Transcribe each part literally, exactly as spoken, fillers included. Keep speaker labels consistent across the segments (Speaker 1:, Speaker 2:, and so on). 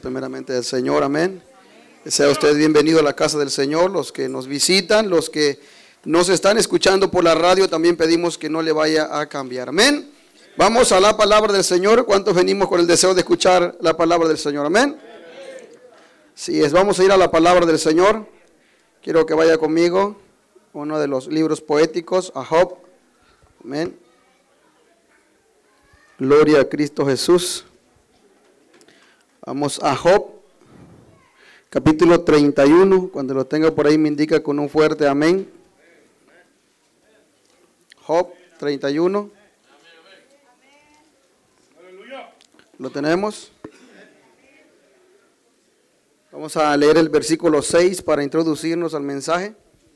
Speaker 1: primeramente del Señor, amén. Sea usted bienvenido a la casa del Señor, los que nos visitan, los que nos están escuchando por la radio, también pedimos que no le vaya a cambiar, amén. Vamos a la palabra del Señor. ¿Cuántos venimos con el deseo de escuchar la palabra del Señor? Amén. Sí, es, vamos a ir a la palabra del Señor. Quiero que vaya conmigo uno de los libros poéticos, a Job. Amén. Gloria a Cristo Jesús. Vamos a Job, capítulo treinta y uno. Cuando lo tenga por ahí me indica con un fuerte amén. Job treinta y uno. ¿Lo tenemos? Vamos a leer el versículo seis para introducirnos al mensaje.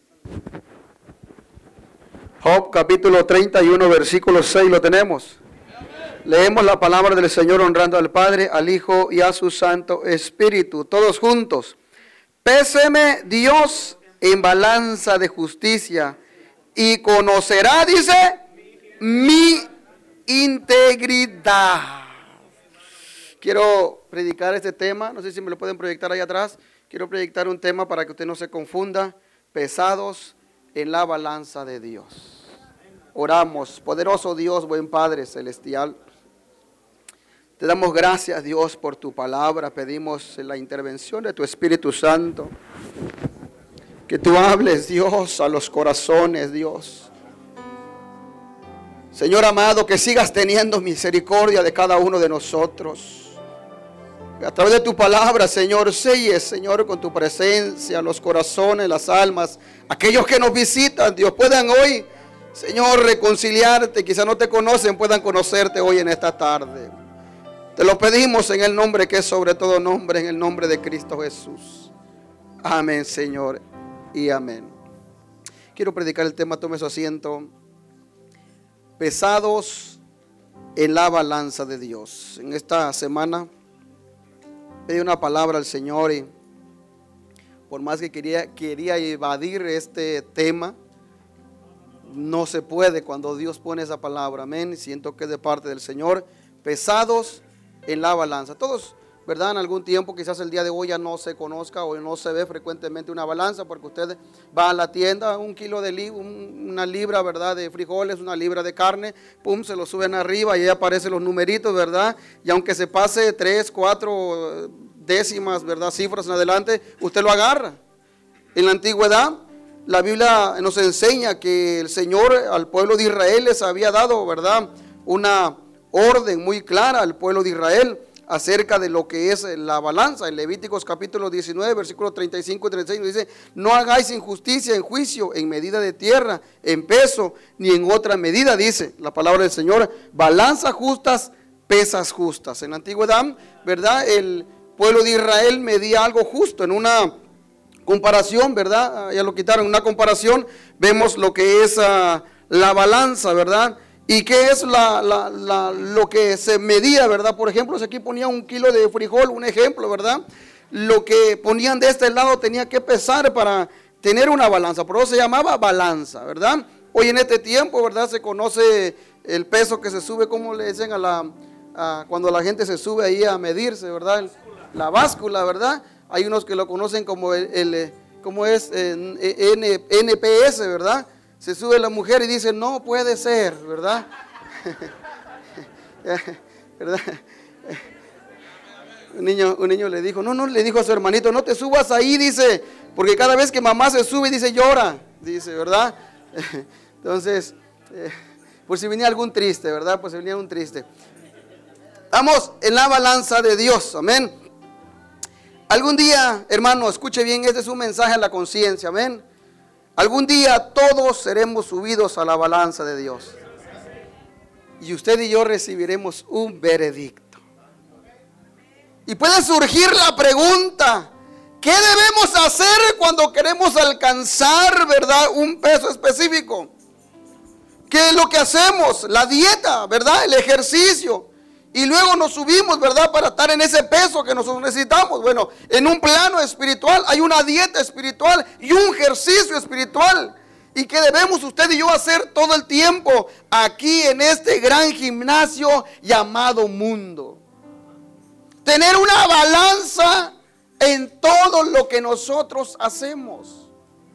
Speaker 1: Job capítulo treinta y uno, versículo seis, ¿lo tenemos? Leemos la palabra del Señor honrando al Padre, al Hijo y a su Santo Espíritu. Todos juntos. Péseme Dios en balanza de justicia y conocerá, dice, mi integridad. Quiero predicar este tema, no sé si me lo pueden proyectar ahí atrás. Quiero proyectar un tema para que usted no se confunda. Pesados en la balanza de Dios. Oramos. Poderoso Dios, buen Padre celestial. Te damos gracias, Dios, por tu palabra. Pedimos la intervención de tu Espíritu Santo. Que tú hables, Dios, a los corazones, Dios. Señor amado, que sigas teniendo misericordia de cada uno de nosotros. A través de tu palabra, Señor, selles, Señor, con tu presencia, los corazones, las almas, aquellos que nos visitan, Dios, puedan hoy, Señor, reconciliarte. Quizá no te conocen, puedan conocerte hoy en esta tarde. Te lo pedimos en el nombre que es sobre todo nombre, en el nombre de Cristo Jesús. Amén, Señor, y amén. Quiero predicar el tema, tome su asiento. Pesados en la balanza de Dios. En esta semana pedí una palabra al Señor y por más que quería, quería evadir este tema, no se puede cuando Dios pone esa palabra. Amén. Siento que es de parte del Señor. Pesados en la balanza. Todos, ¿verdad? En algún tiempo, quizás el día de hoy ya no se conozca o no se ve frecuentemente una balanza, porque usted va a la tienda, un kilo de li, un, una libra, ¿verdad? De frijoles, una libra de carne, pum, se lo suben arriba y ahí aparecen los numeritos, ¿verdad? Y aunque se pase tres, cuatro décimas, ¿verdad? Cifras en adelante, usted lo agarra. En la antigüedad, la Biblia nos enseña que el Señor al pueblo de Israel les había dado, ¿verdad? Una orden muy clara al pueblo de Israel acerca de lo que es la balanza. En Levíticos capítulo diecinueve, versículos treinta y cinco y treinta y seis nos dice: no hagáis injusticia en juicio, en medida de tierra, en peso, ni en otra medida, dice la palabra del Señor. Balanza justas, pesas justas. En la antigüedad, ¿verdad? El pueblo de Israel medía algo justo. En una comparación, ¿verdad? Ya lo quitaron, en una comparación vemos lo que es uh, la balanza, ¿verdad? ¿Y qué es la, la, la, lo que se medía, verdad? Por ejemplo, si aquí ponía un kilo de frijol, un ejemplo, ¿verdad? Lo que ponían de este lado tenía que pesar para tener una balanza, por eso se llamaba balanza, ¿verdad? Hoy en este tiempo, ¿verdad? Se conoce el peso que se sube, como le dicen a la, a, cuando la gente se sube ahí a medirse, ¿verdad? El, la báscula, ¿verdad? Hay unos que lo conocen como el, el ¿cómo es? N P S, ¿verdad? Se sube la mujer y dice, no puede ser, ¿verdad? ¿verdad? Un niño, un niño le dijo, no, no, le dijo a su hermanito, no te subas ahí, dice, porque cada vez que mamá se sube, dice, llora, dice, ¿verdad? Entonces, eh, por si venía algún triste, ¿verdad? Pues si venía un triste. Vamos en la balanza de Dios, amén. Algún día, hermano, escuche bien, este es un mensaje a la conciencia, amén. Algún día todos seremos subidos a la balanza de Dios. Y usted y yo recibiremos un veredicto. Y puede surgir la pregunta, ¿qué debemos hacer cuando queremos alcanzar, verdad, un peso específico? ¿Qué es lo que hacemos? La dieta, ¿verdad? El ejercicio. Y luego nos subimos, ¿verdad? Para estar en ese peso que nosotros necesitamos. Bueno, en un plano espiritual hay una dieta espiritual y un ejercicio espiritual. Y que debemos usted y yo hacer todo el tiempo aquí en este gran gimnasio llamado mundo. Tener una balanza en todo lo que nosotros hacemos.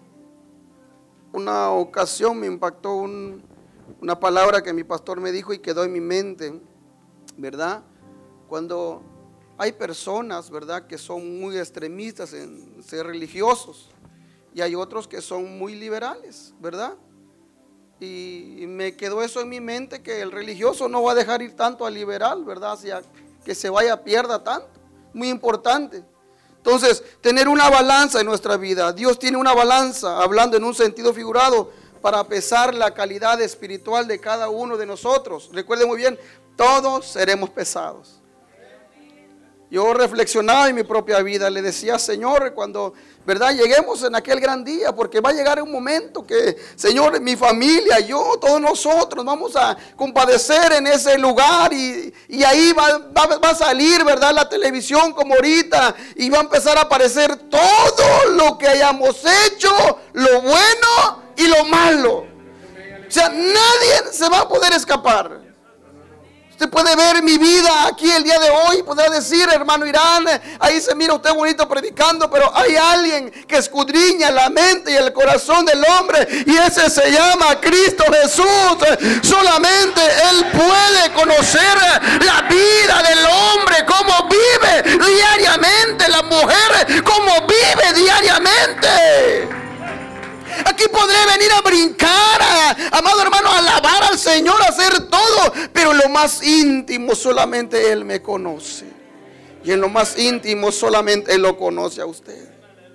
Speaker 1: Una ocasión me impactó un, una palabra que mi pastor me dijo y quedó en mi mente, ¿verdad? Cuando hay personas, ¿verdad?, que son muy extremistas en ser religiosos y hay otros que son muy liberales, ¿verdad? Y me quedó eso en mi mente, que el religioso no va a dejar ir tanto al liberal, ¿verdad? Hacia que se vaya, pierda tanto. Muy importante. Entonces, tener una balanza en nuestra vida. Dios tiene una balanza, hablando en un sentido figurado, para pesar la calidad espiritual de cada uno de nosotros. Recuerden muy bien, todos seremos pesados. Yo reflexionaba en mi propia vida, le decía, Señor, cuando, ¿verdad?, lleguemos en aquel gran día, porque va a llegar un momento que, Señor, mi familia, yo, todos nosotros vamos a compadecer en ese lugar y, y ahí va, va, va a salir, ¿verdad?, la televisión como ahorita y va a empezar a aparecer todo lo que hayamos hecho, lo bueno y lo malo. O sea, nadie se va a poder escapar. Usted puede ver mi vida aquí el día de hoy, podrá decir, hermano Irán, ahí se mira usted bonito predicando, pero hay alguien que escudriña la mente y el corazón del hombre, y ese se llama Cristo Jesús. Solamente Él puede conocer la vida del hombre, cómo vive diariamente, la mujer, cómo vive diariamente. Aquí podré venir a brincar, a, amado hermano, a alabar al Señor, a hacer todo, pero en lo más íntimo solamente Él me conoce. Y en lo más íntimo solamente Él lo conoce a usted.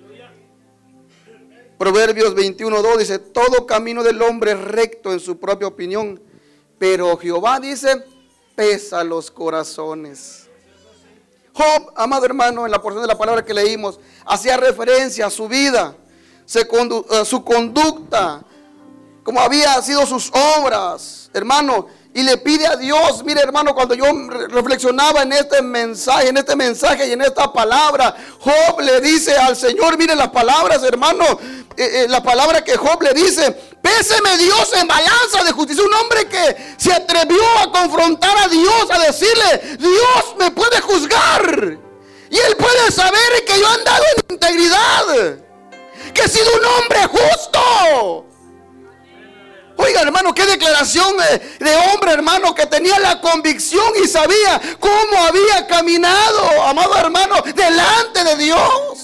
Speaker 1: Proverbios veintiuno dos dice, todo camino del hombre es recto en su propia opinión, pero Jehová dice, pesa los corazones. Job, amado hermano, en la porción de la palabra que leímos, hacía referencia a su vida, su conducta, como había sido sus obras, hermano, y le pide a Dios. Mire, hermano, cuando yo reflexionaba en este mensaje, en este mensaje y en esta palabra, Job le dice al Señor, mire las palabras, hermano, eh, eh, la palabra que Job le dice, péseme Dios en balanza de justicia. Un hombre que se atrevió a confrontar a Dios, a decirle, Dios me puede juzgar y Él puede saber que yo he andado en integridad, que he sido un hombre justo. Oiga, hermano, qué declaración de hombre, hermano, que tenía la convicción y sabía cómo había caminado, amado hermano, delante de Dios.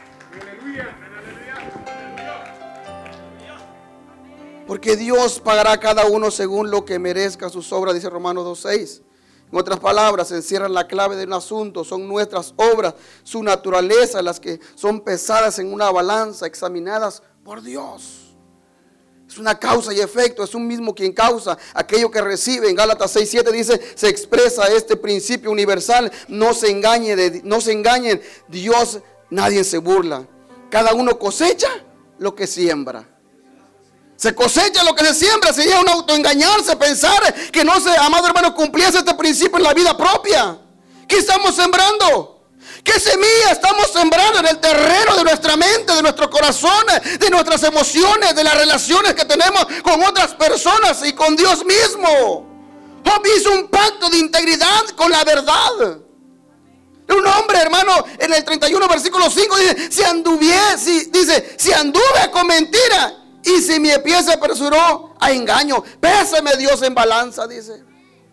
Speaker 1: Porque Dios pagará a cada uno según lo que merezca sus obras, dice Romanos dos seis. En otras palabras, encierran la clave de un asunto. Son nuestras obras, su naturaleza, las que son pesadas en una balanza, examinadas por Dios. Es una causa y efecto, es un mismo quien causa aquello que recibe. En Gálatas seis siete dice, se expresa este principio universal. No se engañe de, no se engañen, Dios, nadie se burla. Cada uno cosecha lo que siembra. Se cosecha lo que se siembra. Sería un autoengañarse, pensar que no se, amado hermano, cumpliese este principio en la vida propia. ¿Qué estamos sembrando? ¿Qué semilla estamos sembrando en el terreno de nuestra mente, de nuestro corazón, de nuestras emociones, de las relaciones que tenemos con otras personas y con Dios mismo? Job hizo un pacto de integridad con la verdad. Un hombre, hermano, en el treinta y uno versículo cinco dice, si anduviese, si, dice, si anduve con mentira y si mi pie se apresuró a engaño, péseme Dios en balanza, dice.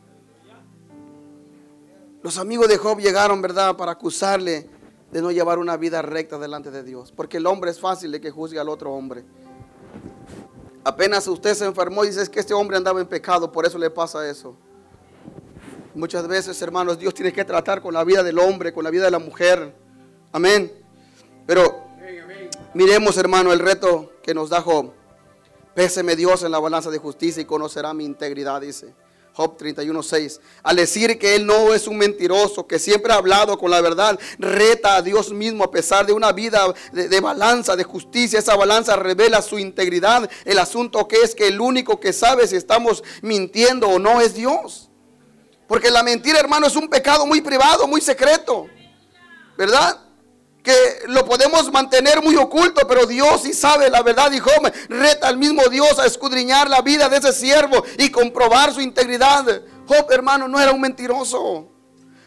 Speaker 1: Los amigos de Job llegaron, ¿verdad?, para acusarle de no llevar una vida recta delante de Dios. Porque el hombre es fácil de que juzgue al otro hombre. Apenas usted se enfermó y dice, es que este hombre andaba en pecado, por eso le pasa eso. Muchas veces, hermanos, Dios tiene que tratar con la vida del hombre, con la vida de la mujer. Amén. Pero miremos, hermano, el reto que nos da Job. Péseme Dios en la balanza de justicia y conocerá mi integridad, dice Job treinta y uno seis. Al decir que él no es un mentiroso, que siempre ha hablado con la verdad, reta a Dios mismo a pesar de una vida de, de balanza, de justicia. Esa balanza revela su integridad. El asunto que es que el único que sabe si estamos mintiendo o no es Dios. Porque la mentira, hermano, es un pecado muy privado, muy secreto, ¿verdad? Que lo podemos mantener muy oculto, pero Dios sí sabe la verdad. Y Job reta al mismo Dios a escudriñar la vida de ese siervo y comprobar su integridad. Job, hermano, no era un mentiroso.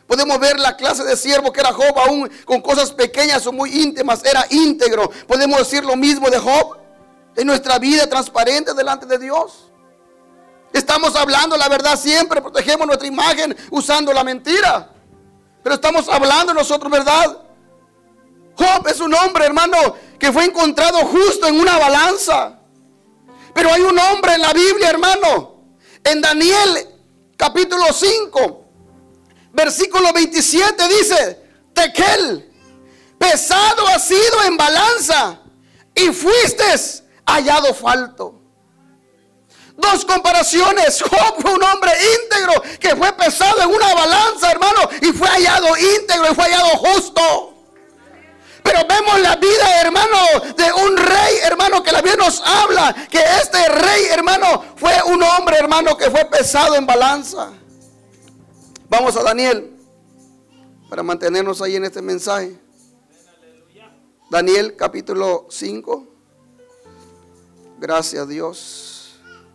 Speaker 1: Podemos ver la clase de siervo que era Job, aún con cosas pequeñas o muy íntimas, era íntegro. Podemos decir lo mismo de Job en nuestra vida transparente delante de Dios. Estamos hablando la verdad siempre, protegemos nuestra imagen usando la mentira. Pero estamos hablando nosotros verdad. Job es un hombre, hermano, que fue encontrado justo en una balanza. Pero hay un hombre en la Biblia, hermano, en Daniel capítulo cinco, versículo veintisiete dice: Tequel, pesado has sido en balanza y fuiste hallado falto. Dos comparaciones. Job fue un hombre íntegro que fue pesado en una balanza, hermano, y fue hallado íntegro y fue hallado justo. Pero vemos la vida, hermano, de un rey, hermano, que la Biblia nos habla que este rey, hermano, fue un hombre, hermano, que fue pesado en balanza. Vamos a Daniel para mantenernos ahí en este mensaje. Daniel capítulo cinco. Gracias, Dios.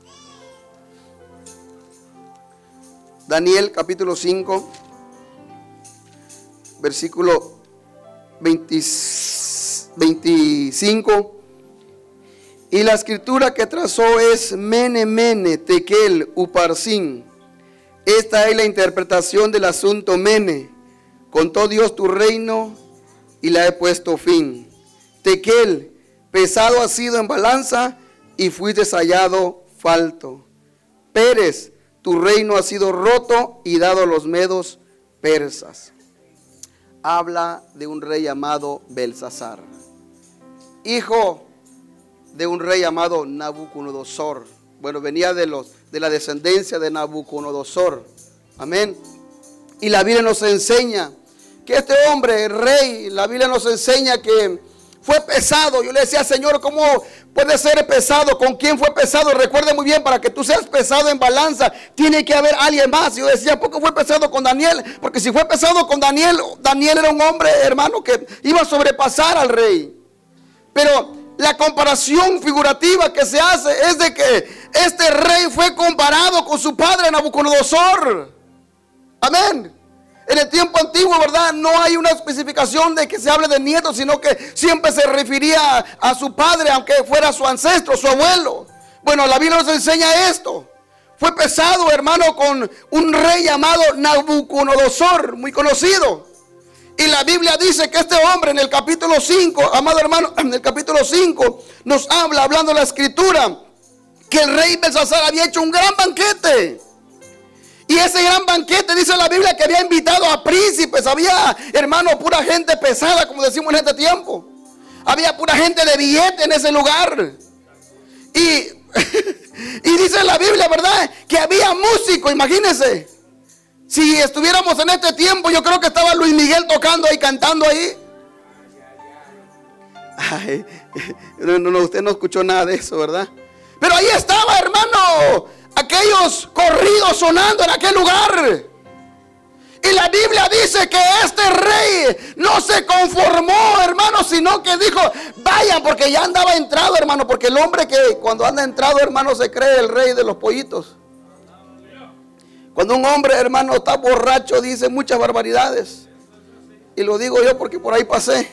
Speaker 1: Daniel capítulo cinco, versículo veinticinco. Y la escritura que trazó es Mene, Mene, Tekel, Uparsin. Esta es la interpretación del asunto. Mene, contó Dios tu reino y la he puesto fin. Tekel, pesado has sido en balanza y fuiste hallado falto. Pérez, tu reino ha sido roto y dado a los medos persas. Habla de un rey llamado Belsasar, hijo de un rey llamado Nabucodonosor. Bueno, venía de, los, de la descendencia de Nabucodonosor. Amén. Y la Biblia nos enseña que este hombre, rey, la Biblia nos enseña que fue pesado. Yo le decía, Señor, ¿cómo puede ser pesado? ¿Con quién fue pesado? Recuerde muy bien, para que tú seas pesado en balanza, tiene que haber alguien más. Yo decía, ¿por qué fue pesado con Daniel? Porque si fue pesado con Daniel, Daniel era un hombre, hermano, que iba a sobrepasar al rey. Pero la comparación figurativa que se hace es de que este rey fue comparado con su padre Nabucodonosor. Amén. En el tiempo antiguo, ¿verdad? No hay una especificación de que se hable de nietos, sino que siempre se refería a su padre, aunque fuera su ancestro, su abuelo. Bueno, la Biblia nos enseña esto. Fue pesado, hermano, con un rey llamado Nabucodonosor, muy conocido. Y la Biblia dice que este hombre en el capítulo cinco, amado hermano, en el capítulo cinco nos habla, hablando de la escritura, que el rey Belsasar había hecho un gran banquete. Y ese gran banquete, dice la Biblia, que había invitado a príncipes. Había, hermano, pura gente pesada, como decimos en este tiempo. Había pura gente de billete en ese lugar. Y, y dice la Biblia, ¿verdad?, que había músicos. Imagínense, si estuviéramos en este tiempo, yo creo que estaba Luis Miguel tocando ahí, cantando ahí. Ay, no, no, usted no escuchó nada de eso, ¿verdad? Pero ahí estaba, hermano, aquellos corridos sonando en aquel lugar. Y la Biblia dice que este rey no se conformó, hermano, sino que dijo, vayan, porque ya andaba entrado, hermano. Porque el hombre que cuando anda entrado, hermano, se cree el rey de los pollitos. Cuando un hombre, hermano, está borracho, dice muchas barbaridades. Y lo digo yo porque por ahí pasé.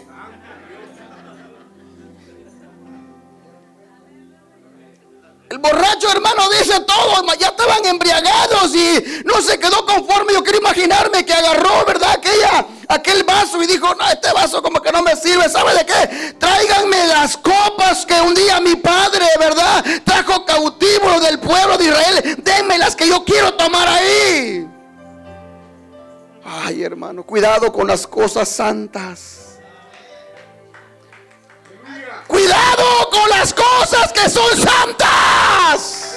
Speaker 1: El borracho, hermano, dice todo. Ya estaban embriagados y no se quedó conforme. Yo quiero imaginarme que agarró, ¿verdad?, aquella, aquel vaso y dijo, no, este vaso como que no me sirve. ¿Sabe de qué? Tráiganme las copas que un día mi padre, ¿verdad?, trajo cautivos del pueblo de Israel. Denme las que yo quiero tomar ahí. Ay, hermano, cuidado con las cosas santas. Cuidado con las cosas que son santas.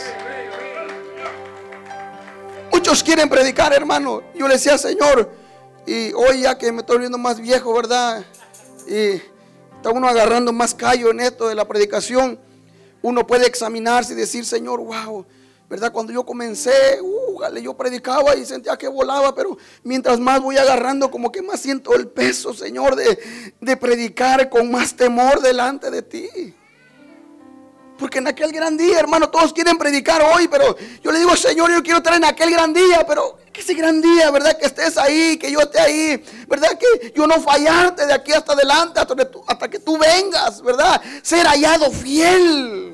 Speaker 1: Muchos quieren predicar, hermano. Yo le decía, Señor, y hoy ya que me estoy viendo más viejo, ¿verdad?, y está uno agarrando más callo en esto de la predicación, uno puede examinarse y decir, Señor, wow, ¿verdad? Cuando yo comencé, uh, yo predicaba y sentía que volaba, pero mientras más voy agarrando, como que más siento el peso, Señor, de, de predicar con más temor delante de ti. Porque en aquel gran día, hermano, todos quieren predicar hoy, pero yo le digo, Señor, yo quiero estar en aquel gran día, pero que ese gran día, ¿verdad? Que estés ahí, que yo esté ahí, ¿verdad? Que yo no fallarte de aquí hasta adelante, hasta, tú, hasta que tú vengas, ¿verdad? Ser hallado fiel.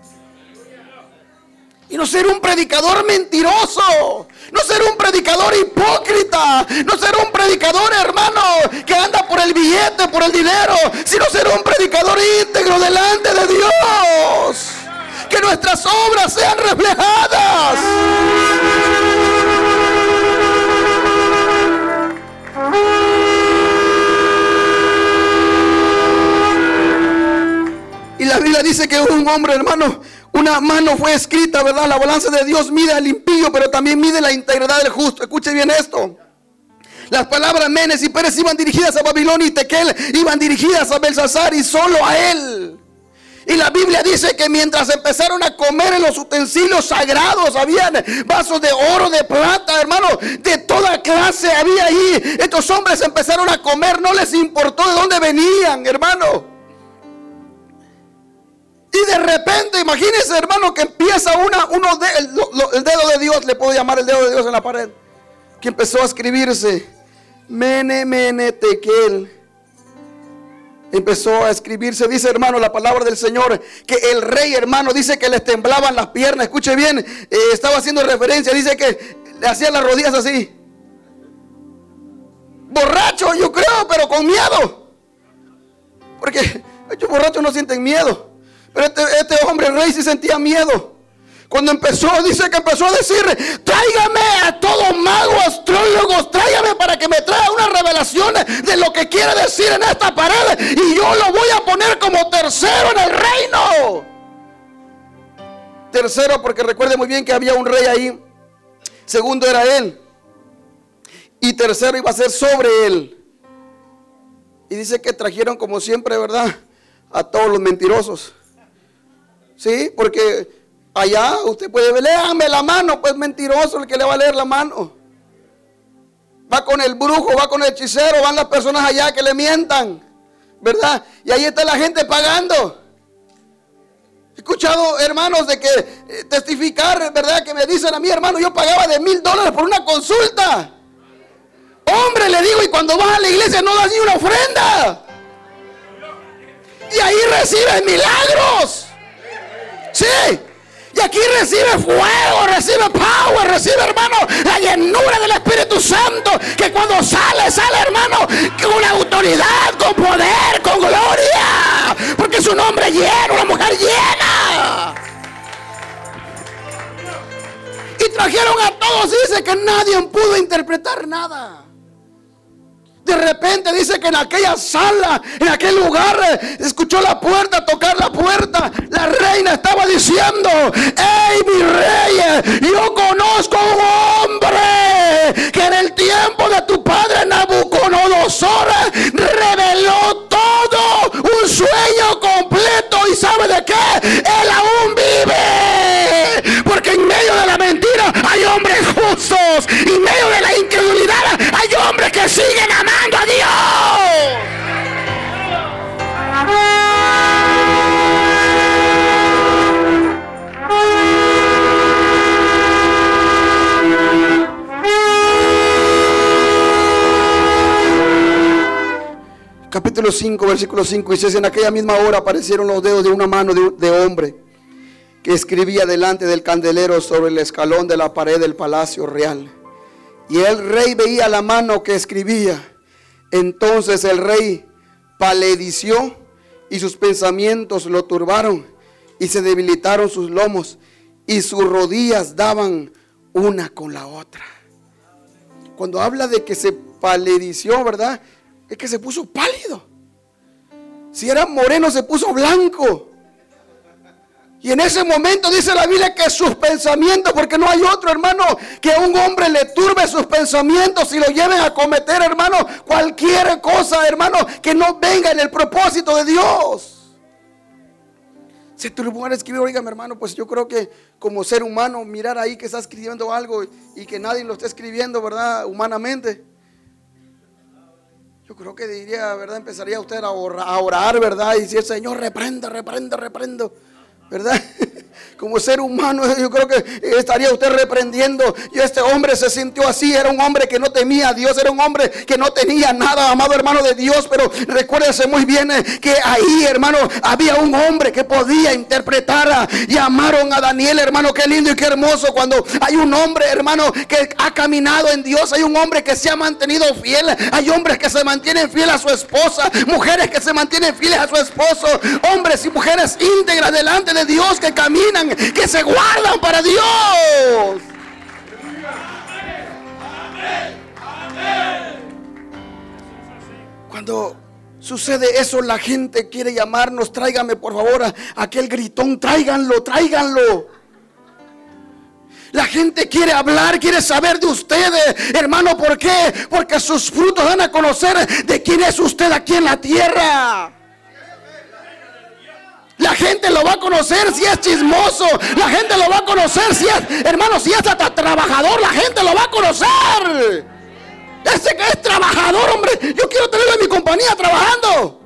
Speaker 1: Y no ser un predicador mentiroso, no ser un predicador hipócrita, no ser un predicador, hermano, que anda por el billete, por el dinero, sino ser un predicador íntegro delante de Dios. Que nuestras obras sean reflejadas. Y la Biblia dice que un hombre, hermano, una mano fue escrita, ¿verdad? La balanza de Dios mide al impío, pero también mide la integridad del justo. Escuche bien esto. Las palabras Menes y Pérez iban dirigidas a Babilonia y Tequel iban dirigidas a Belsasar y solo a él. Y la Biblia dice que mientras empezaron a comer en los utensilios sagrados, habían vasos de oro, de plata, hermano, de toda clase había ahí. Estos hombres empezaron a comer, no les importó de dónde venían, hermano. Y de repente, imagínense, hermano, que empieza una, uno de, el, lo, el dedo de Dios, le puedo llamar el dedo de Dios en la pared, que empezó a escribirse, Mene, Mene, Tequel. Empezó a escribirse, dice, hermano, la palabra del Señor, que el rey, hermano, dice que les temblaban las piernas. Escuche bien, eh, estaba haciendo referencia, dice que le hacían las rodillas así. Borracho, yo creo, pero con miedo. Porque estos borrachos no sienten miedo. Pero este, este hombre rey sí sentía miedo. Cuando empezó, dice que empezó a decir, tráigame a todos magos, astrólogos, tráigame para que me traiga una revelación de lo que quiere decir en esta pared. Y yo lo voy a poner como tercero en el reino. Tercero, porque recuerde muy bien que había un rey ahí. Segundo era él. Y tercero iba a ser sobre él. Y dice que trajeron como siempre, ¿verdad? A todos los mentirosos. Sí, porque allá usted puede ver, léame la mano, pues mentiroso el que le va a leer la mano. Va con el brujo, va con el hechicero, van las personas allá que le mientan, ¿verdad? Y ahí está la gente pagando. He escuchado hermanos de que eh, testificar, ¿verdad? Que me dicen a mí, hermano, yo pagaba de mil dólares por una consulta. Hombre, le digo, y cuando vas a la iglesia no das ni una ofrenda. Y ahí recibes milagros. Sí, y aquí recibe fuego, recibe power, recibe, hermano, la llenura del Espíritu Santo, que cuando sale, sale, hermano, con autoridad, con poder, con gloria, porque es un hombre lleno, una mujer llena. Y trajeron a todos, dice que nadie pudo interpretar nada. De repente dice que en aquella sala, en aquel lugar, escuchó la puerta, tocar la puerta. La reina estaba diciendo, ¡hey, mi rey! Yo conozco a un hombre que en el tiempo de tu padre Nabucodonosor reveló todo un sueño completo. ¿Y sabe de qué? Él aún vive. Porque en medio de la mentira hay hombres justos. Y en medio de la incredulidad hay hombres que siguen amando a Dios. Capítulo cinco, versículo cinco, dice: en aquella misma hora aparecieron los dedos de una mano de, de hombre que escribía delante del candelero sobre el escalón de la pared del palacio real. Y el rey veía la mano que escribía. Entonces el rey palideció y sus pensamientos lo turbaron y se debilitaron sus lomos y sus rodillas daban una con la otra. Cuando habla de que se palideció, ¿verdad? Es que se puso pálido. Si era moreno se puso blanco. Y en ese momento dice la Biblia que sus pensamientos, porque no hay otro, hermano, que a un hombre le turbe sus pensamientos y lo lleven a cometer, hermano, cualquier cosa, hermano, que no venga en el propósito de Dios. Se turbó al escribir, oiga, mi hermano, pues yo creo que como ser humano, mirar ahí que está escribiendo algo y que nadie lo está escribiendo, ¿verdad? Humanamente. Yo creo que diría, ¿verdad? Empezaría usted a orar, a orar, ¿verdad? Y decir, Señor, reprenda, reprenda, reprendo. ¿verdad? Como ser humano, yo creo que estaría usted reprendiendo. Y este hombre se sintió así. Era un hombre que no temía a Dios. Era un hombre que no tenía nada, amado hermano de Dios. Pero recuérdese muy bien que ahí, hermano, había un hombre que podía interpretar. Llamaron a Daniel, hermano. Qué lindo y qué hermoso cuando hay un hombre, hermano, que ha caminado en Dios. Hay un hombre que se ha mantenido fiel. Hay hombres que se mantienen fieles a su esposa. Mujeres que se mantienen fieles a su esposo. Hombres y mujeres íntegras delante de Dios, que caminan, que se guardan para Dios. Cuando sucede eso, la gente quiere llamarnos. Tráigame por favor a aquel gritón, tráiganlo, tráiganlo. La gente quiere hablar, quiere saber de ustedes, hermano. ¿Por qué? Porque sus frutos dan a conocer de quién es usted aquí en la tierra. La gente lo va a conocer si es chismoso. La gente lo va a conocer si es, hermano, si es hasta trabajador. La gente lo va a conocer. Ese que es trabajador, hombre, yo quiero tenerlo en mi compañía trabajando.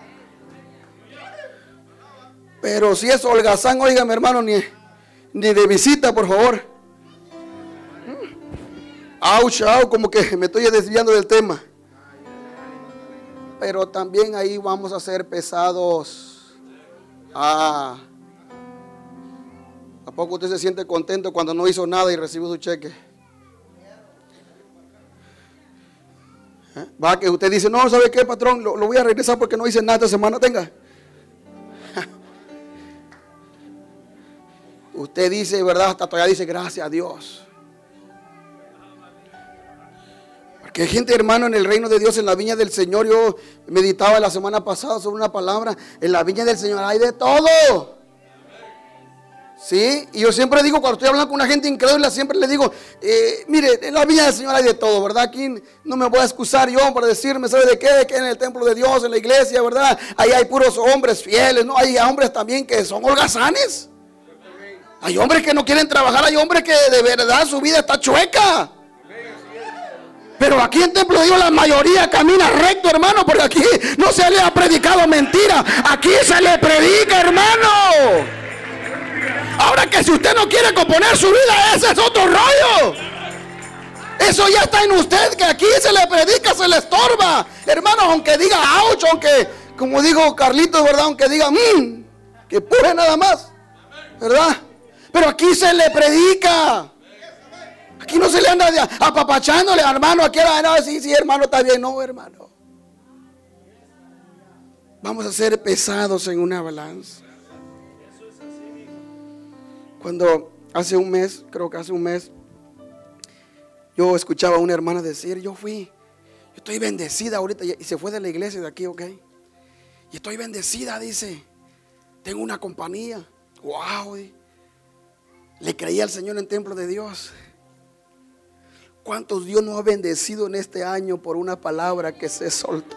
Speaker 1: Pero si es holgazán, óigame, hermano, ni, ni de visita, por favor. Ouch, ouch, como que me estoy desviando del tema. Pero también ahí vamos a ser pesados. Ah, ¿a poco usted se siente contento cuando no hizo nada y recibió su cheque? ¿Eh? Va que usted dice, no, ¿sabe qué, patrón? Lo, lo voy a regresar porque no hice nada esta semana, tenga. Usted dice, ¿verdad? Hasta todavía dice, gracias a Dios. Porque hay gente, hermano, en el reino de Dios, en la viña del Señor. Yo meditaba la semana pasada sobre una palabra. En la viña del Señor hay de todo. Sí, y yo siempre digo, cuando estoy hablando con una gente incrédula, siempre le digo, eh, mire, en la viña del Señor hay de todo, ¿verdad? Aquí no me voy a excusar yo para decirme, ¿sabe de qué? Que en el templo de Dios, en la iglesia, ¿verdad? Ahí hay puros hombres fieles, ¿no? Hay hombres también que son holgazanes. Hay hombres que no quieren trabajar, hay hombres que de verdad su vida está chueca. Pero aquí en Templo de Dios la mayoría camina recto, hermano, porque aquí no se le ha predicado mentira. Aquí se le predica, hermano. Ahora que si usted no quiere componer su vida, ese es otro rollo. Eso ya está en usted, que aquí se le predica, se le estorba. Hermano, aunque diga ouch, aunque, como dijo Carlitos, ¿verdad? Aunque diga, mmm, que pure nada más, ¿verdad? Pero aquí se le predica. Aquí no se le anda apapachándole, hermano. Aquí no, sí, sí, hermano, está bien. No, hermano. Vamos a ser pesados en una balanza. Cuando hace un mes, creo que hace un mes, yo escuchaba a una hermana decir, yo fui, yo estoy bendecida ahorita. Y se fue de la iglesia de aquí, ok. Y estoy bendecida, dice. Tengo una compañía. Wow. Le creí al Señor en Templo de Dios. ¿Cuántos Dios nos ha bendecido en este año por una palabra que se soltó?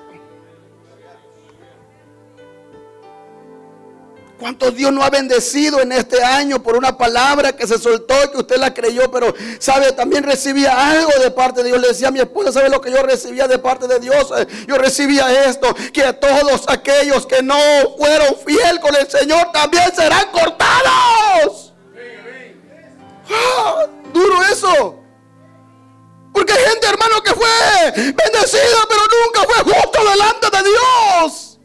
Speaker 1: ¿Cuántos Dios nos ha bendecido en este año por una palabra que se soltó y que usted la creyó? Pero, ¿sabe? También recibía algo de parte de Dios. Le decía a mi esposa, ¿sabe lo que yo recibía de parte de Dios? Yo recibía esto, que todos aquellos que no fueron fiel con el Señor también serán cortados. ¡Ah! Duro eso. Porque hay gente, hermano, que fue bendecida, pero nunca fue justo delante de Dios.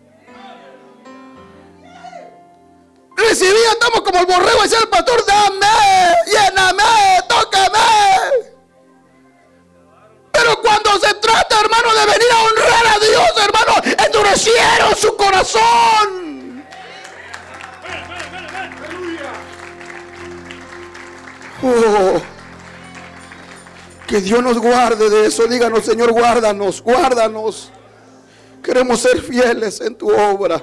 Speaker 1: Recibía, estamos como el borrego, decía el pastor, dame, lléname, tócame. Pero cuando se trata, hermano, de venir a honrar a Dios, hermano, endurecieron su corazón. Oh. Que Dios nos guarde de eso. Díganos, Señor, guárdanos, guárdanos. Queremos ser fieles en tu obra.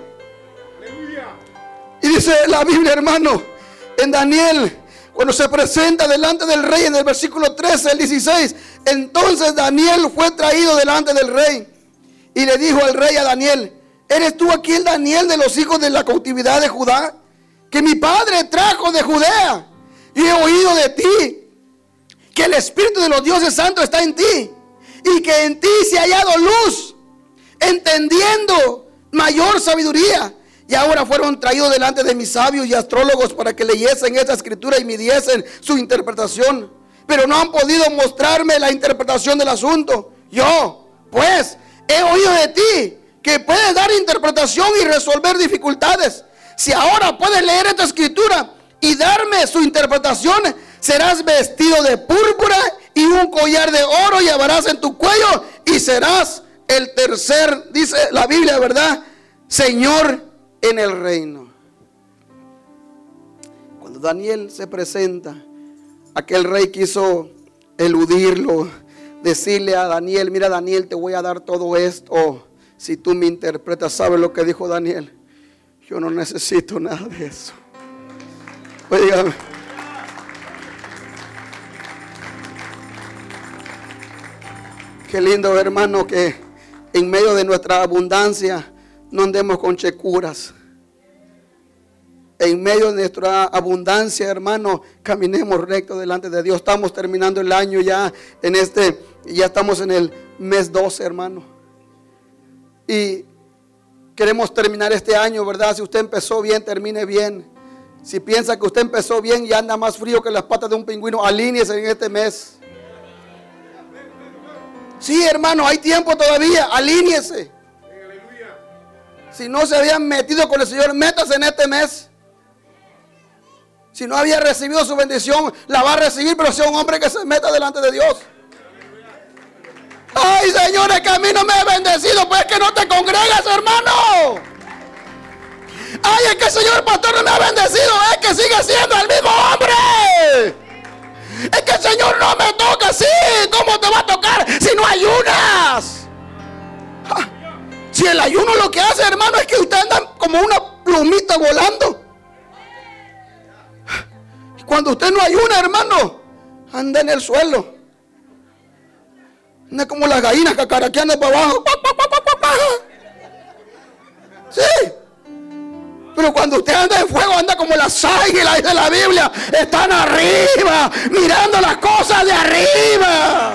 Speaker 1: Y dice la Biblia, hermano, en Daniel, cuando se presenta delante del rey, en el versículo trece, el dieciséis, entonces Daniel fue traído delante del rey y le dijo al rey a Daniel, ¿eres tú aquí el Daniel de los hijos de la cautividad de Judá, que mi padre trajo de Judea? Y he oído de ti que el Espíritu de los dioses santos está en ti, y que en ti se ha hallado luz, entendiendo mayor sabiduría, Y ahora fueron traídos delante de mis sabios y astrólogos para que leyesen esta escritura y midiesen su interpretación. Pero no han podido mostrarme la interpretación del asunto. Yo, pues, he oído de ti que puedes dar interpretación y resolver dificultades. Si ahora puedes leer esta escritura y darme su interpretación, serás vestido de púrpura y un collar de oro llevarás en tu cuello y serás el tercer, dice la Biblia, ¿verdad?, Señor en el reino. Cuando Daniel se presenta, aquel rey quiso eludirlo, decirle a Daniel: mira, Daniel, te voy a dar todo esto si tú me interpretas. ¿Sabe lo que dijo Daniel? Yo no necesito nada de eso. Oigan, qué lindo, hermano, que en medio de nuestra abundancia no andemos con checuras. En medio de nuestra abundancia, hermano, caminemos recto delante de Dios. Estamos terminando el año ya en este, ya estamos en el mes doce, hermano. Y queremos terminar este año, ¿verdad? Si usted empezó bien, termine bien. Si piensa que usted empezó bien y anda más frío que las patas de un pingüino, alíñese en este mes. Sí, hermano, hay tiempo todavía, alíñese. Si no se habían metido con el Señor, métase en este mes. Si no había recibido su bendición, la va a recibir, pero sea un hombre que se meta delante de Dios. Ay, Señor, es que a mí no me ha bendecido, pues es que no te congregas, hermano. Ay, es que el Señor pastor no me ha bendecido, es que sigue siendo el mismo hombre. Es que el Señor no me toca. Sí, ¿cómo te va a tocar si no ayunas? Ah, si el ayuno lo que hace, hermano, es que usted anda como una plumita volando. Cuando usted no ayuna, hermano, anda en el suelo. Anda como las gallinas cacaraqueando para abajo. Sí. Pero cuando usted anda en fuego, anda como las águilas de la Biblia. Están arriba, mirando las cosas de arriba.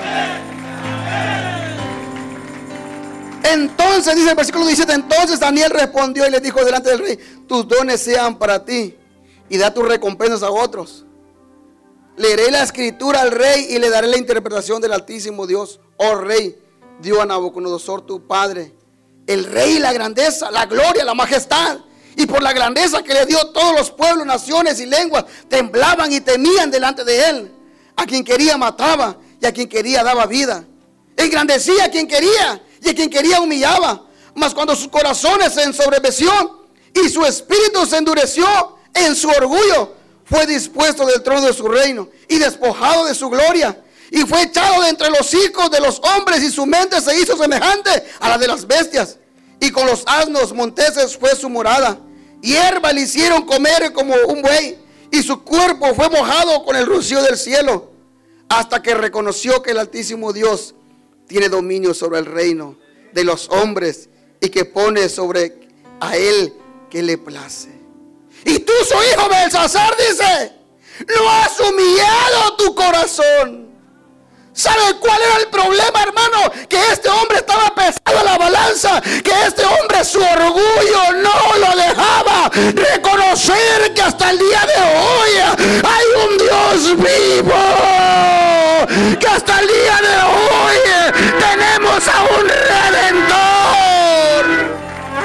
Speaker 1: Entonces, dice el versículo diecisiete, entonces Daniel respondió y le dijo delante del rey: tus dones sean para ti y da tus recompensas a otros. Leeré la escritura al rey y le daré la interpretación del Altísimo Dios. Oh rey, dio a Nabucodonosor tu padre el rey, la grandeza, la gloria, la majestad. Y por la grandeza que le dio, todos los pueblos, naciones y lenguas temblaban y temían delante de él. A quien quería mataba y a quien quería daba vida. Engrandecía a quien quería y a quien quería humillaba. Mas cuando sus corazones se ensobreció y su espíritu se endureció en su orgullo, fue dispuesto del trono de su reino y despojado de su gloria. Y fue echado de entre los hijos de los hombres y su mente se hizo semejante a la de las bestias. Y con los asnos monteses fue su morada. Hierba le hicieron comer como un buey. Y su cuerpo fue mojado con el rocío del cielo. Hasta que reconoció que el Altísimo Dios tiene dominio sobre el reino de los hombres. Y que pone sobre a él que le place. Y tú, su hijo Belsasar, dice: no has humillado tu corazón. ¿Sabe cuál era el problema, hermano? Que este hombre estaba pesado en la balanza. Que este hombre, su orgullo no lo dejaba reconocer que hasta el día de hoy hay un Dios vivo. Que hasta el día de hoy tenemos a un Redentor.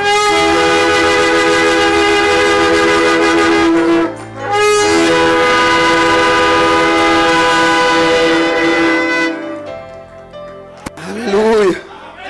Speaker 1: Aleluya.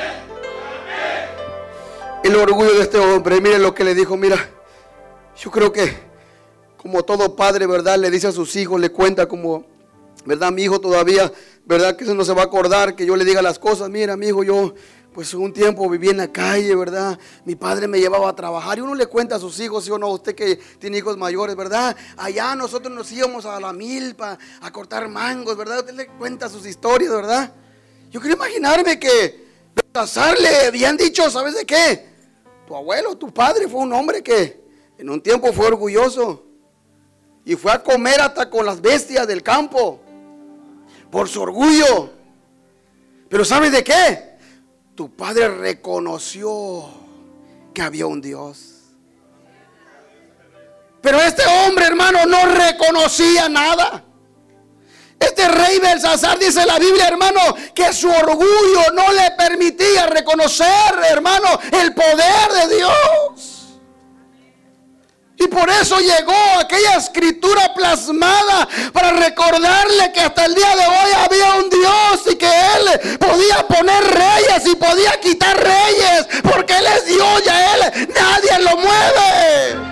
Speaker 1: El orgullo de este hombre, mire lo que le dijo. Mira, yo creo que como todo padre, ¿verdad?, le dice a sus hijos, le cuenta como, ¿verdad?, mi hijo todavía, ¿verdad?, que eso no se va a acordar, que yo le diga las cosas. Mira, mi hijo, yo pues un tiempo viví en la calle, ¿verdad? Mi padre me llevaba a trabajar. Y uno le cuenta a sus hijos, ¿sí o no? Usted que tiene hijos mayores, ¿verdad? Allá nosotros nos íbamos a la milpa a cortar mangos, ¿verdad? Usted le cuenta sus historias, ¿verdad? Yo quiero imaginarme que Belsasar le habían dicho, ¿sabes de qué? Tu abuelo, tu padre fue un hombre que en un tiempo fue orgulloso y fue a comer hasta con las bestias del campo por su orgullo. Pero ¿sabes de qué? Tu padre reconoció que había un Dios. Pero este hombre, hermano, no reconocía nada. Este rey Belsasar, dice la Biblia, hermano, que su orgullo no le permitía reconocer, hermano, el poder de Dios. Y por eso llegó aquella escritura plasmada para recordarle que hasta el día de hoy había un Dios y que Él podía poner reyes y podía quitar reyes, porque Él es Dios y a Él nadie lo mueve.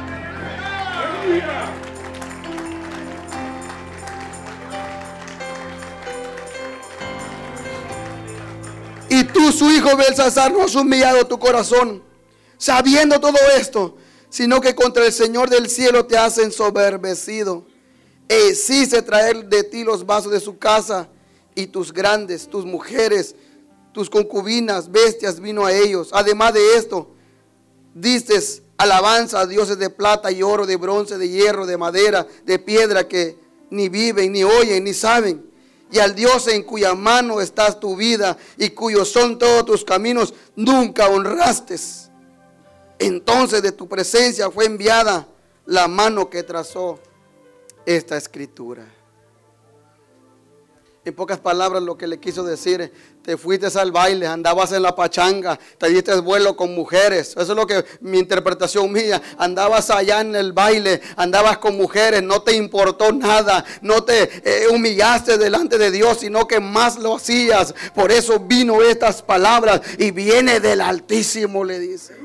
Speaker 1: Y tú, su hijo Belsasar, no has humillado tu corazón, sabiendo todo esto, sino que contra el Señor del cielo te has ensoberbecido. E hiciste traer de ti los vasos de su casa, y tus grandes, tus mujeres, tus concubinas, bestias, vino a ellos. Además de esto, diste alabanza a dioses de plata y oro, de bronce, de hierro, de madera, de piedra, que ni viven, ni oyen, ni saben. Y al Dios en cuya mano estás tu vida y cuyos son todos tus caminos, nunca honraste. Entonces de tu presencia fue enviada la mano que trazó esta escritura. En pocas palabras, lo que le quiso decir: te fuiste al baile, andabas en la pachanga, te diste vuelo con mujeres. Eso es lo que mi interpretación mía. Andabas allá en el baile, andabas con mujeres, no te importó nada, no te eh, humillaste delante de Dios, sino que más lo hacías. Por eso vino estas palabras, y viene del Altísimo, le dice.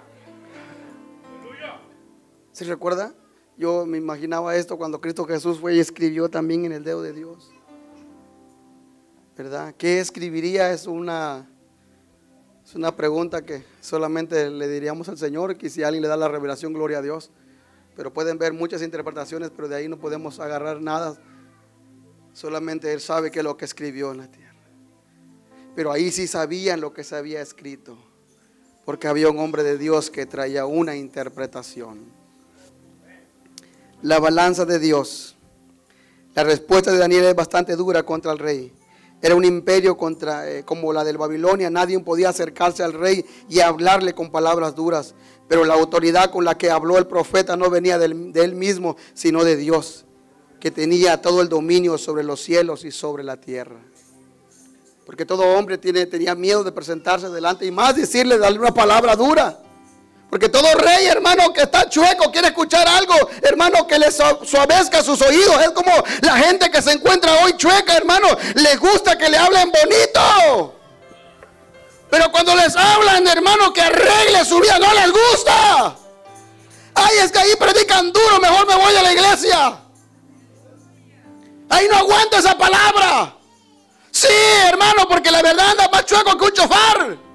Speaker 1: ¿Se recuerda? Yo me imaginaba esto cuando Cristo Jesús fue y escribió también en el dedo de Dios, ¿verdad? ¿Qué escribiría? Es una, es una pregunta que solamente le diríamos al Señor, que si alguien le da la revelación, gloria a Dios. Pero pueden ver muchas interpretaciones, pero de ahí no podemos agarrar nada. Solamente Él sabe qué es lo que escribió en la tierra. Pero ahí sí sabían lo que se había escrito, porque había un hombre de Dios que traía una interpretación. La balanza de Dios. La respuesta de Daniel es bastante dura contra el rey. Era un imperio contra, eh, como la del Babilonia. Nadie podía acercarse al rey y hablarle con palabras duras. Pero la autoridad con la que habló el profeta no venía de, de él mismo, sino de Dios, que tenía todo el dominio sobre los cielos y sobre la tierra. Porque todo hombre tiene, tenía miedo de presentarse delante, y más decirle, darle una palabra dura. Porque todo rey, hermano, que está chueco, quiere escuchar algo, hermano, que le suavezca sus oídos. Es como la gente que se encuentra hoy chueca, hermano, les gusta que le hablen bonito. Pero cuando les hablan, hermano, que arregle su vida, no les gusta. Ay, es que ahí predican duro, mejor me voy a la iglesia. Ahí no aguanto esa palabra. Sí, hermano, porque la verdad anda más chueco que un chofar.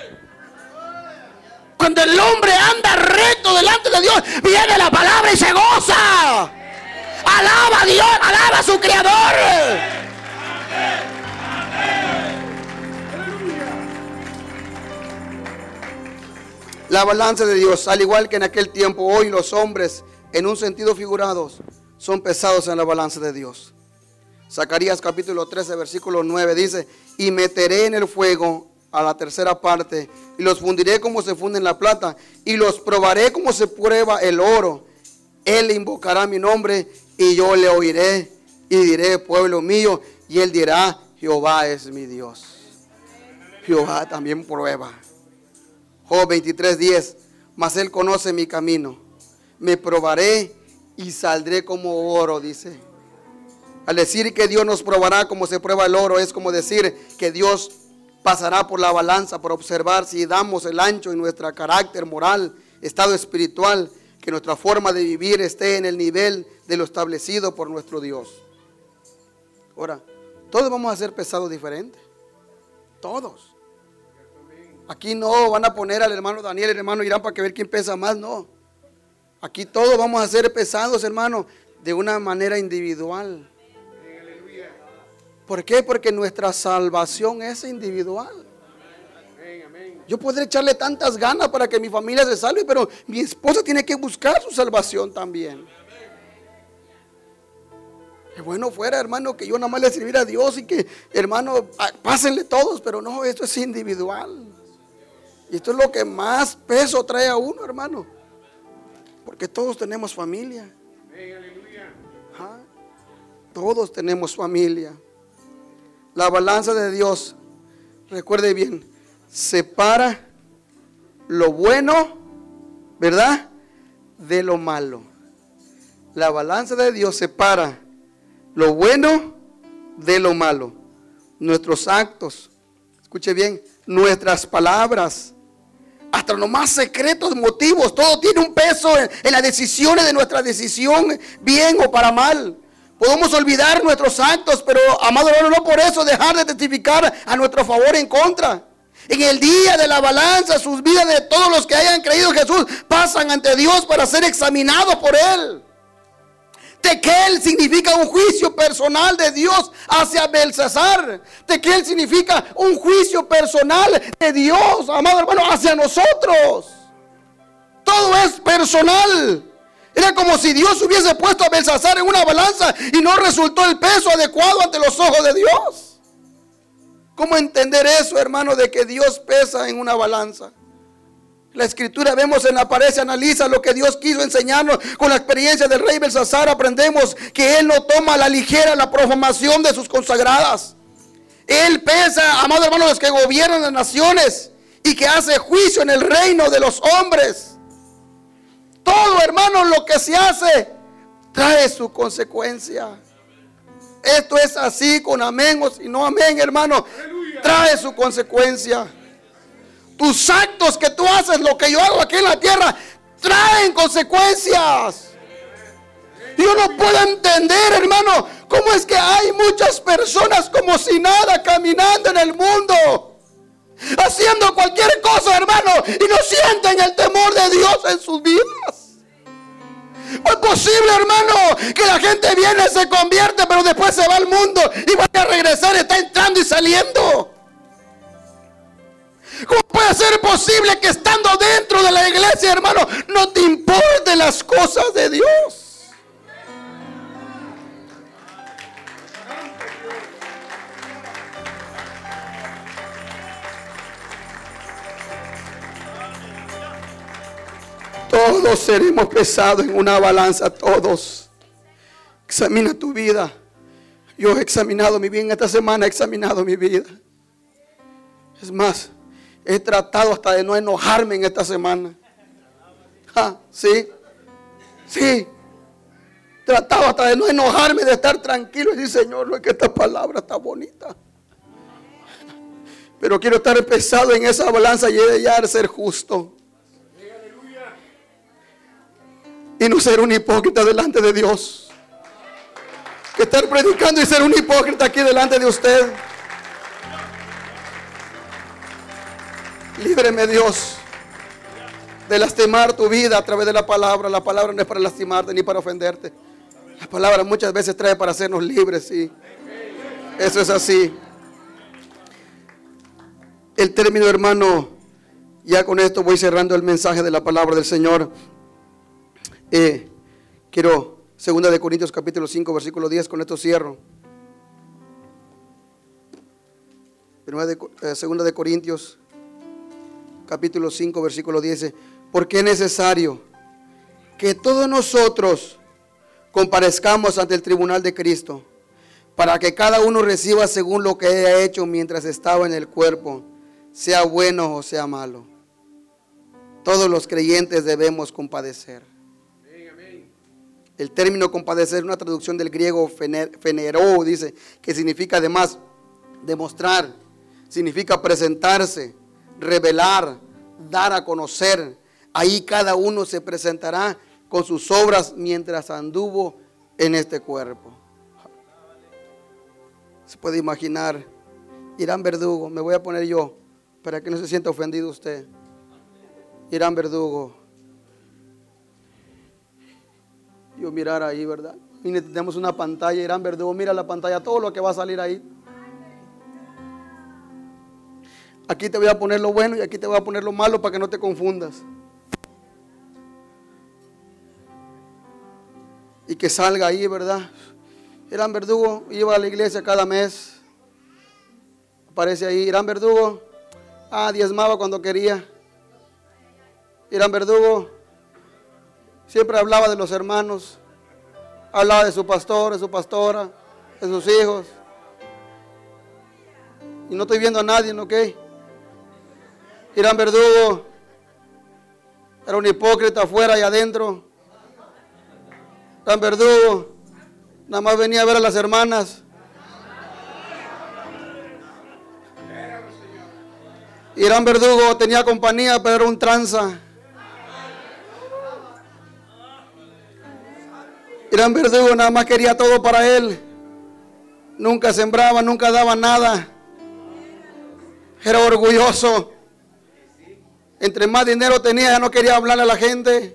Speaker 1: Cuando el hombre anda recto delante de Dios, viene la palabra y se goza. Alaba a Dios, alaba a su Creador. La balanza de Dios, al igual que en aquel tiempo, hoy los hombres, en un sentido figurado, son pesados en la balanza de Dios. Zacarías capítulo trece, versículo nueve dice: y meteré en el fuego a la tercera parte, y los fundiré como se funde la plata, y los probaré como se prueba el oro. Él invocará mi nombre, y yo le oiré, y diré: pueblo mío, y él dirá: Jehová es mi Dios. Jehová también prueba. Job veintitrés, diez, mas él conoce mi camino, me probaré y saldré como oro, dice. Al decir que Dios nos probará como se prueba el oro, es como decir que Dios pasará por la balanza para observar si damos el ancho en nuestro carácter moral, estado espiritual, que nuestra forma de vivir esté en el nivel de lo establecido por nuestro Dios. Ahora, todos vamos a ser pesados diferentes. Todos. Aquí no van a poner al hermano Daniel, el hermano Irán, para que ver quién pesa más, no. Aquí todos vamos a ser pesados, hermano, de una manera individual. ¿Por qué? Porque nuestra salvación es individual. Yo podré echarle tantas ganas para que mi familia se salve, pero mi esposa tiene que buscar su salvación también. Que bueno fuera, hermano, que yo nada más le sirviera a Dios y que, hermano, pásenle todos, pero no, esto es individual. Y esto es lo que más peso trae a uno, hermano. Porque todos tenemos familia. ¿Ah? Todos tenemos familia. La balanza de Dios, recuerde bien, separa lo bueno, ¿verdad?, de lo malo. La balanza de Dios separa lo bueno de lo malo. Nuestros actos, escuche bien, nuestras palabras, hasta los más secretos motivos, todo tiene un peso en, en las decisiones de nuestra decisión, bien o para mal. Podemos olvidar nuestros actos, pero, amado hermano, no por eso dejar de testificar a nuestro favor en contra. En el día de la balanza, sus vidas de todos los que hayan creído en Jesús pasan ante Dios para ser examinados por Él. Tequel significa un juicio personal de Dios hacia Belsasar. Tequel significa un juicio personal de Dios, amado hermano, hacia nosotros. Todo es personal. Era como si Dios hubiese puesto a Belsasar en una balanza y no resultó el peso adecuado ante los ojos de Dios. ¿Cómo entender eso, hermano, de que Dios pesa en una balanza? La escritura vemos en la pared, se analiza lo que Dios quiso enseñarnos. Con la experiencia del rey Belsasar aprendemos que Él no toma a la ligera la profanación de sus consagradas. Él pesa, amado hermano, los que gobiernan las naciones y que hace juicio en el reino de los hombres. Todo, hermano, lo que se hace trae su consecuencia. Esto es así con amén o si no amén, hermano. Trae su consecuencia. Tus actos que tú haces, lo que yo hago aquí en la tierra, traen consecuencias. Yo no puedo entender, hermano, cómo es que hay muchas personas como si nada caminando en el mundo, haciendo cualquier cosa, hermano, y no sienten el temor de Dios en sus vidas. ¿Es posible, hermano, que la gente viene, se convierte, pero después se va al mundo y va a regresar, está entrando y saliendo? ¿Cómo puede ser posible que estando dentro de la iglesia, hermano, no te importen las cosas de Dios? Todos seremos pesados en una balanza, todos. Examina tu vida. Yo he examinado mi vida en esta semana, he examinado mi vida. Es más, he tratado hasta de no enojarme en esta semana. Ah, sí, sí. He tratado hasta de no enojarme, de estar tranquilo y decir, Señor, no es que esta palabra está bonita. Pero quiero estar pesado en esa balanza y ya ser justo. Y no ser un hipócrita delante de Dios. Que estar predicando y ser un hipócrita aquí delante de usted. Líbreme, Dios, de lastimar tu vida a través de la palabra. La palabra no es para lastimarte ni para ofenderte. La palabra muchas veces trae para hacernos libres, sí. Eso es así. El término, hermano, ya con esto voy cerrando el mensaje de la palabra del Señor. Eh, quiero, segunda de Corintios capítulo cinco, versículo diez, con esto cierro. Primera de, eh, segunda de Corintios capítulo cinco, versículo diez. Porque es necesario que todos nosotros comparezcamos ante el tribunal de Cristo, para que cada uno reciba según lo que haya hecho mientras estaba en el cuerpo, sea bueno o sea malo. Todos los creyentes debemos compadecer. El término compadecer es una traducción del griego fenero, dice, que significa además demostrar, significa presentarse, revelar, dar a conocer. Ahí cada uno se presentará con sus obras mientras anduvo en este cuerpo. Se puede imaginar, Irán Verdugo, me voy a poner yo, para que no se sienta ofendido usted. Irán Verdugo. Yo mirar ahí, ¿verdad? Y tenemos una pantalla, Irán Verdugo, mira la pantalla, todo lo que va a salir ahí. Aquí te voy a poner lo bueno y aquí te voy a poner lo malo para que no te confundas. Y que salga ahí, ¿verdad? Irán Verdugo iba a la iglesia cada mes. Aparece ahí, Irán Verdugo, ah, diezmaba cuando quería. Irán Verdugo Siempre hablaba de los hermanos, hablaba de su pastor, de su pastora, de sus hijos. Y no estoy viendo a nadie, ¿ok? Irán Verdugo era un hipócrita afuera y adentro. Irán Verdugo nada más venía a ver a las hermanas. Irán Verdugo tenía compañía, pero era un tranza. Irán Verdugo nada más quería todo para él. Nunca sembraba, nunca daba nada. Era orgulloso. Entre más dinero tenía, ya no quería hablarle a la gente.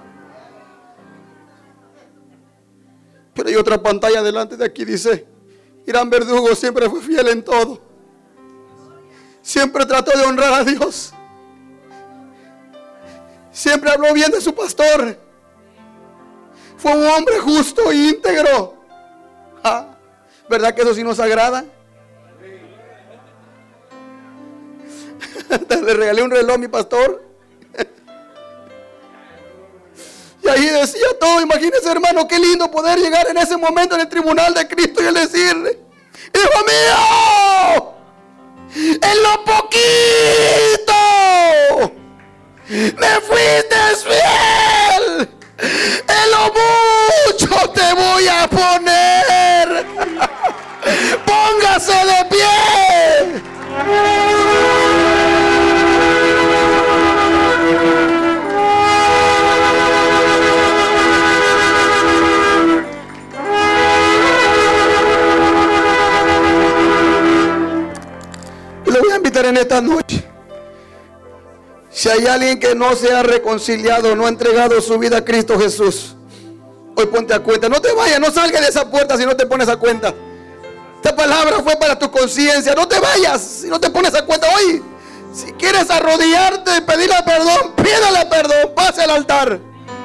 Speaker 1: Pero hay otra pantalla delante de aquí, dice: Irán Verdugo siempre fue fiel en todo. Siempre trató de honrar a Dios. Siempre habló bien de su pastor. Fue un hombre justo e íntegro. ¿Ah? ¿Verdad que eso sí nos agrada? Le regalé un reloj a mi pastor. Y ahí decía todo. Imagínese, hermano, qué lindo poder llegar en ese momento en el tribunal de Cristo y él decirle: hijo mío, en lo poquito me fuiste fiel, en lo mucho te voy a poner. Póngase de pie. Le voy a invitar en esta noche. Si hay alguien que no se ha reconciliado, no ha entregado su vida a Cristo Jesús, hoy ponte a cuenta. No te vayas, no salgas de esa puerta si no te pones a cuenta. Esta palabra fue para tu conciencia. No te vayas si no te pones a cuenta. Hoy, si quieres arrodillarte y pedirle perdón, pídele perdón, pase al altar.